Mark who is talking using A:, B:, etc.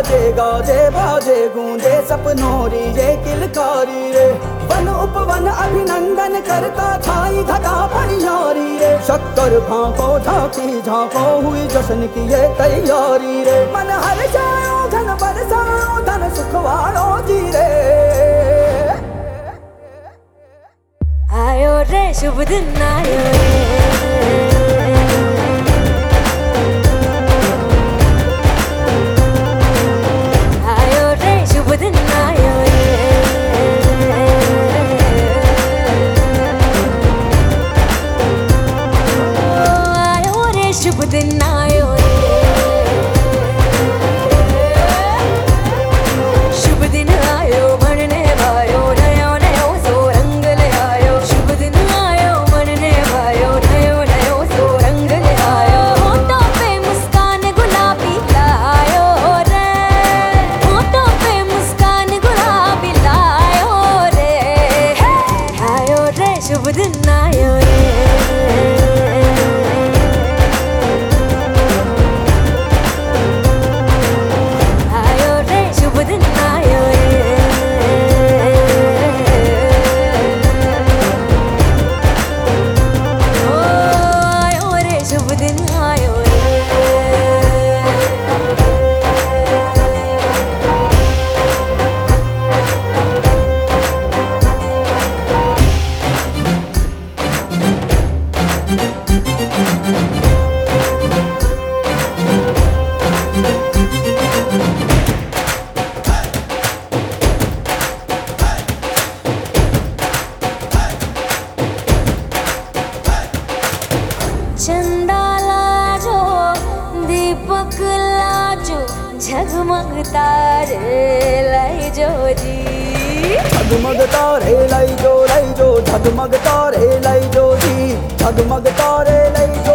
A: बाजे गाजे बाजे गूंजे सपनों री ये किलकारी रे। वन उपवन अभिनंदन करता छाई घटा परियारी रे। शक्कर भांको झांकी झांको हुई जश्न की ये तैयारी रे। मन हर जाओ धन बरसाओ धन सुखवाड़ो जी रे।
B: आयो रे शुभ दिन आयो रे। आयो रे शुभ दिन आयो रे। आयो रे शुभ दिन आयो रे। शुभ दिन आयो मनने भायो नयो नयो सो रंग ले आयो। शुभ दिन आयो मनने भायो नयो नयो सो रंग ले आयो। होठों पे मुस्कान गुलाबी लायो रे। होठों पे मुस्कान गुलाबी लायो रे। आयो रे शुभ दिन आयो रे। चंदा लाजो दीपक लाजो झगमग तारे लाई जो जी।
A: झगमग तारे लाई जो झगमग तारे लाई जो जी। झगमग तारे लाई जो